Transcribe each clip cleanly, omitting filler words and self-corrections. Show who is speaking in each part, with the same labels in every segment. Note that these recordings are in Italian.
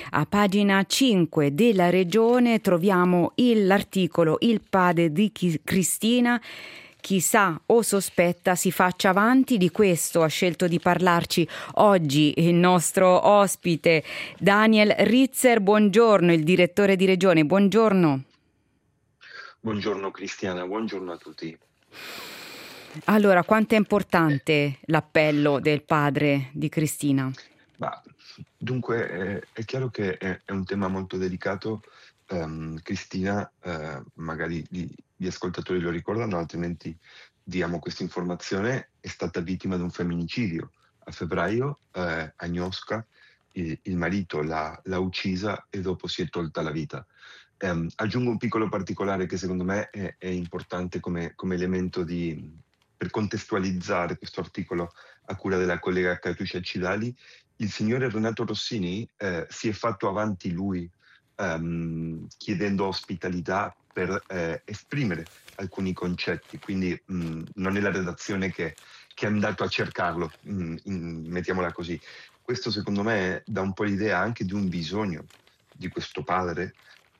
Speaker 1: A pagina 5 della Regione troviamo l'articolo "Il padre di Cristina, chissà o sospetta si faccia avanti". Di questo ha scelto di parlarci oggi il nostro ospite Daniel Ritzer. Buongiorno, il direttore di Regione. Buongiorno.
Speaker 2: Buongiorno Cristiana, buongiorno a tutti.
Speaker 1: Allora, quanto è importante l'appello del padre di Cristina?
Speaker 2: Dunque, è chiaro che è un tema molto delicato. Cristina, magari gli ascoltatori lo ricordano, altrimenti diamo questa informazione, è stata vittima di un femminicidio. A febbraio Agnieszka, il marito, l'ha uccisa e dopo si è tolta la vita. Aggiungo un piccolo particolare che secondo me è importante come elemento per contestualizzare questo articolo a cura della collega Catuccia Cidali. Il signore Renato Rossini si è fatto avanti lui, chiedendo ospitalità per esprimere alcuni concetti, quindi non è la redazione che è andato a cercarlo, mettiamola così. Questo secondo me dà un po' l'idea anche di un bisogno di questo padre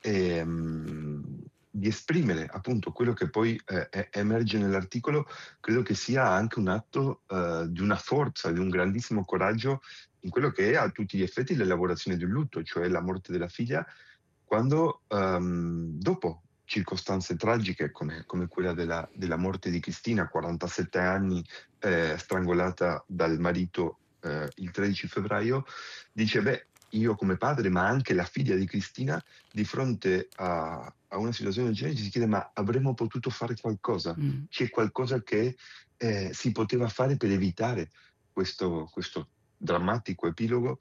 Speaker 2: di esprimere appunto quello che poi emerge nell'articolo. Credo che sia anche un atto di una forza, di un grandissimo coraggio in quello che è a tutti gli effetti l'elaborazione di un lutto, cioè la morte della figlia, quando dopo circostanze tragiche come quella della morte di Cristina, 47 anni, strangolata dal marito il 13 febbraio, dice: beh, io come padre, ma anche la figlia di Cristina, di fronte a una situazione del genere ci si chiede: ma avremmo potuto fare qualcosa? C'è qualcosa che si poteva fare per evitare questo drammatico epilogo?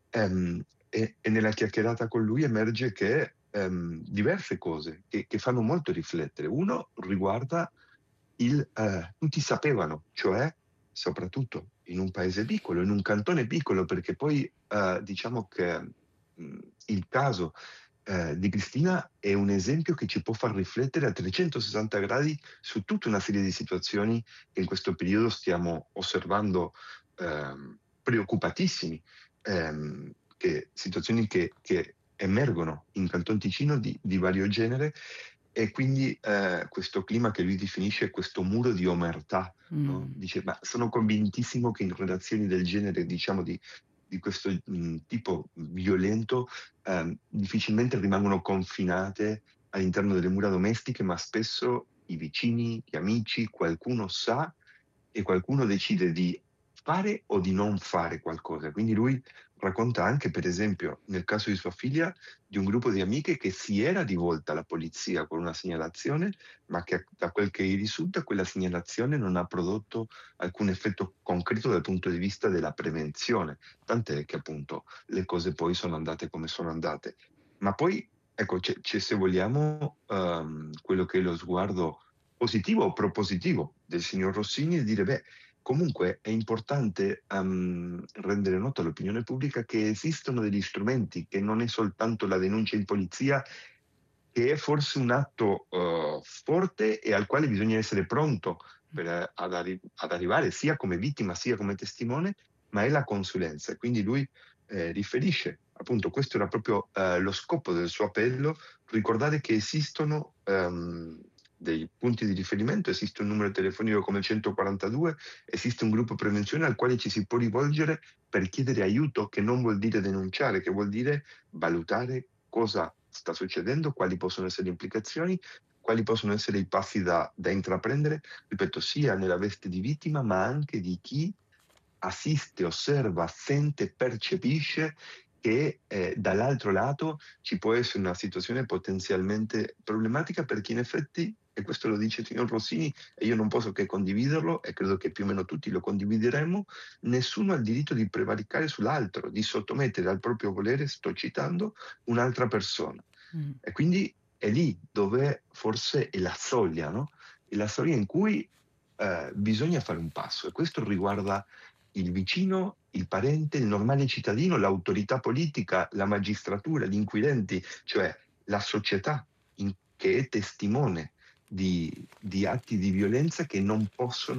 Speaker 2: E nella chiacchierata con lui emerge che diverse cose che fanno molto riflettere. Uno riguarda tutti sapevano, cioè soprattutto in un paese piccolo, in un cantone piccolo, perché poi diciamo che il caso di Cristina è un esempio che ci può far riflettere a 360 gradi su tutta una serie di situazioni che in questo periodo stiamo osservando preoccupatissimi, situazioni che emergono in Canton Ticino di vario genere, e quindi questo clima che lui definisce questo muro di omertà, no? Dice: ma sono convintissimo che in relazioni del genere, diciamo di questo tipo violento, difficilmente rimangono confinate all'interno delle mura domestiche, ma spesso i vicini, gli amici, qualcuno sa e qualcuno decide di fare o di non fare qualcosa. Quindi lui racconta anche, per esempio, nel caso di sua figlia, di un gruppo di amiche che si era rivolta alla polizia con una segnalazione, ma che da quel che gli risulta quella segnalazione non ha prodotto alcun effetto concreto dal punto di vista della prevenzione, tant'è che appunto le cose poi sono andate come sono andate. Ma poi, ecco, c'è se vogliamo quello che è lo sguardo positivo o propositivo del signor Rossini, e dire: beh, comunque è importante rendere nota all'opinione pubblica che esistono degli strumenti, che non è soltanto la denuncia in polizia, che è forse un atto forte e al quale bisogna essere pronto ad arrivare sia come vittima sia come testimone, ma è la consulenza. Quindi lui riferisce, appunto, questo era proprio lo scopo del suo appello: ricordare che esistono dei punti di riferimento, esiste un numero telefonico come il 142, esiste un gruppo prevenzione al quale ci si può rivolgere per chiedere aiuto, che non vuol dire denunciare, che vuol dire valutare cosa sta succedendo, quali possono essere le implicazioni, quali possono essere i passi da intraprendere, ripeto, sia nella veste di vittima, ma anche di chi assiste, osserva, sente, percepisce che dall'altro lato ci può essere una situazione potenzialmente problematica, perché in effetti, e questo lo dice il signor Rossini e io non posso che condividerlo, e credo che più o meno tutti lo condivideremo: nessuno ha il diritto di prevaricare sull'altro, di sottomettere al proprio volere, sto citando, un'altra persona. E quindi è lì dove forse è la soglia, no? È la soglia in cui bisogna fare un passo, e questo riguarda il vicino, il parente, il normale cittadino, l'autorità politica, la magistratura, gli inquirenti, cioè la società che è testimone di atti di violenza che non possono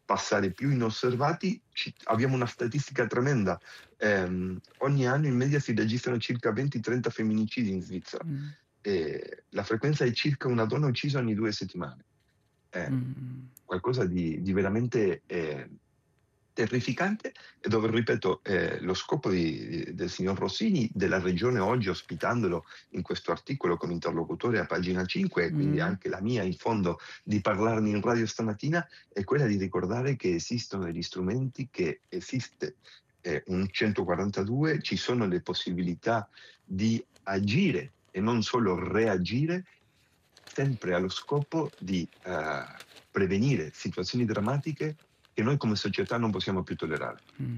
Speaker 2: passare più inosservati. Abbiamo una statistica tremenda. Ogni anno in media si registrano circa 20-30 femminicidi in Svizzera. La frequenza è circa una donna uccisa ogni 2 settimane. Qualcosa di veramente terrificante, e dove, ripeto, lo scopo del signor Rossini, della Regione oggi, ospitandolo in questo articolo come interlocutore a pagina 5, e quindi anche la mia in fondo di parlarne in radio stamattina, è quella di ricordare che esistono degli strumenti, che esiste un 142, ci sono le possibilità di agire e non solo reagire, sempre allo scopo di prevenire situazioni drammatiche che noi come società non possiamo più tollerare.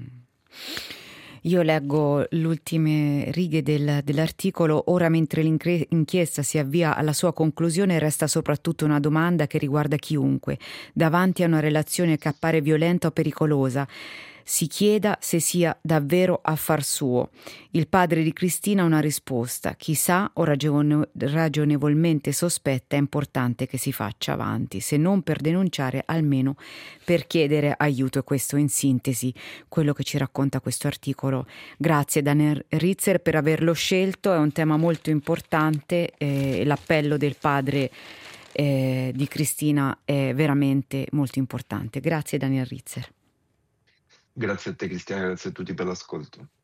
Speaker 1: Io leggo le ultime righe dell'articolo. Ora, mentre l'inchiesta si avvia alla sua conclusione, resta soprattutto una domanda che riguarda chiunque. Davanti a una relazione che appare violenta o pericolosa, si chieda se sia davvero affar suo. Il padre di Cristina ha una risposta: chi sa o ragionevolmente sospetta, è importante che si faccia avanti, se non per denunciare, almeno per chiedere aiuto. E questo in sintesi quello che ci racconta questo articolo. Grazie Daniel Ritzer per averlo scelto, è un tema molto importante, l'appello del padre di Cristina è veramente molto importante. Grazie Daniel Ritzer.
Speaker 2: Grazie a te Cristiana, grazie a tutti per l'ascolto.